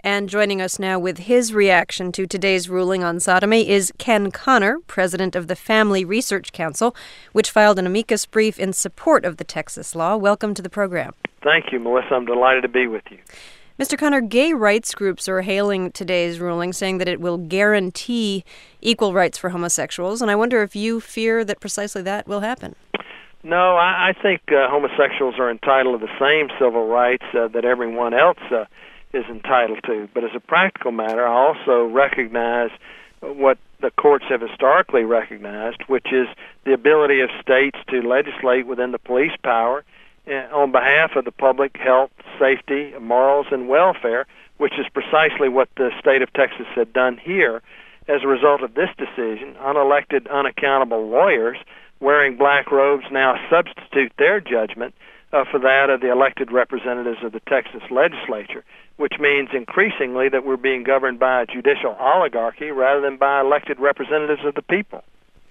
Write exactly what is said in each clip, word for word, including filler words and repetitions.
And joining us now with his reaction to today's ruling on sodomy is Ken Connor, president of the Family Research Council, which filed an amicus brief in support of the Texas law. Welcome to the program. Thank you, Melissa. I'm delighted to be with you. Mister Connor, gay rights groups are hailing today's ruling, saying that it will guarantee equal rights for homosexuals, and I wonder if you fear that precisely that will happen. No, I, I think uh, homosexuals are entitled to the same civil rights uh, that everyone else uh, is entitled to. But as a practical matter, I also recognize what the courts have historically recognized, which is the ability of states to legislate within the police power uh, on behalf of the public health, safety, morals, and welfare, which is precisely what the state of Texas had done here. As a result of this decision, unelected, unaccountable lawyers wearing black robes now substitute their judgment uh, for that of the elected representatives of the Texas legislature, which means increasingly that we're being governed by a judicial oligarchy rather than by elected representatives of the people.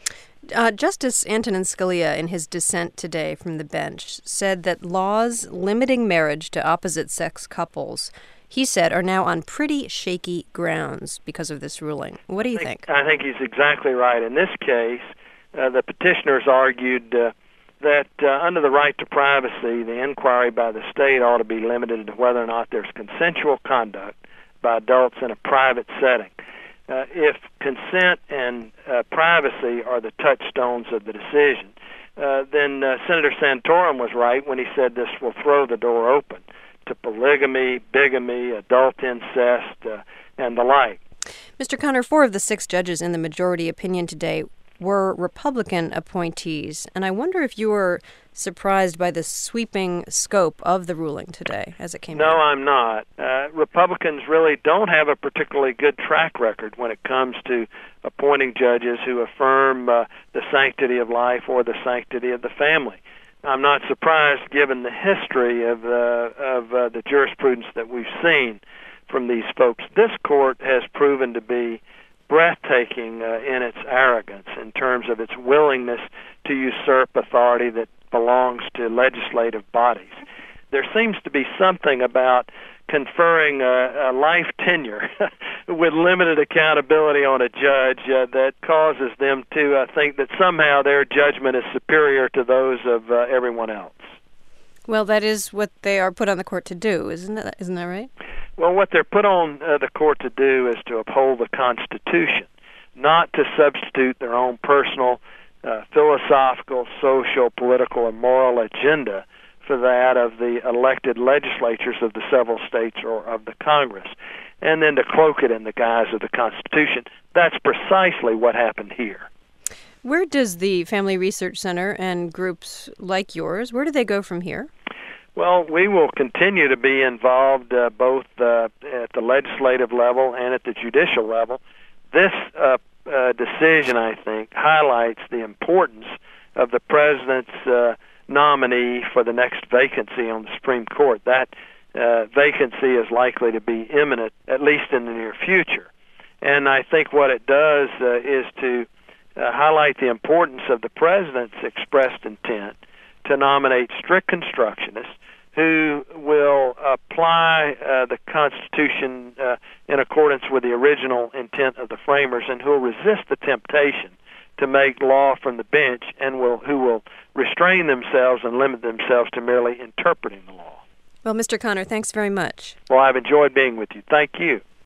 Uh, Justice Antonin Scalia, in his dissent today from the bench, said that laws limiting marriage to opposite-sex couples, he said, are now on pretty shaky grounds because of this ruling. What do you I think? think? I think he's exactly right. In this case, uh, the petitioners argued uh, that uh, under the right to privacy, the inquiry by the state ought to be limited to whether or not there's consensual conduct by adults in a private setting. Uh, if consent and uh, privacy are the touchstones of the decision, uh, then uh, Senator Santorum was right when he said this will throw the door open to polygamy, bigamy, adult incest, uh, and the like. Mister Connor, four of the six judges in the majority opinion today were Republican appointees, and I wonder if you were surprised by the sweeping scope of the ruling today as it came No, out. I'm not. Uh, Republicans really don't have a particularly good track record when it comes to appointing judges who affirm uh, the sanctity of life or the sanctity of the family. I'm not surprised given the history of, uh, of uh, the jurisprudence that we've seen from these folks. This court has proven to be breathtaking uh, in its arrogance in terms of its willingness to usurp authority that belongs to legislative bodies. There seems to be something about conferring a, a life tenure with limited accountability on a judge uh, that causes them to uh, think that somehow their judgment is superior to those of uh, everyone else. Well, that is what they are put on the court to do, isn't that, isn't that right? Well, what they're put on uh, the court to do is to uphold the Constitution, not to substitute their own personal, uh, philosophical, social, political, and moral agenda for that of the elected legislatures of the several states or of the Congress, and then to cloak it in the guise of the Constitution. That's precisely what happened here. Where does the Family Research Center and groups like yours, where do they go from here? Well, we will continue to be involved uh, both uh, at the legislative level and at the judicial level. This uh, uh, decision, I think, highlights the importance of the president's uh, nominee for the next vacancy on the Supreme Court. That uh, vacancy is likely to be imminent, at least in the near future. And I think what it does uh, is to uh, highlight the importance of the president's expressed intent to nominate strict constructionists who will apply uh, the Constitution uh, in accordance with the original intent of the framers, and who will resist the temptation to make law from the bench, and will who will restrain themselves and limit themselves to merely interpreting the law. Well, Mister Connor, thanks very much. Well, I've enjoyed being with you. Thank you.